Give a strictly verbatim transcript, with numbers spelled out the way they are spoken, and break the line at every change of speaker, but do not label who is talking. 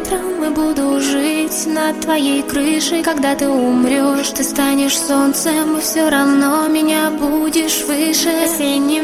ветром и буду жить над твоей крышей. Когда ты умрешь, ты станешь солнцем, и все равно меня будешь выше. Осенним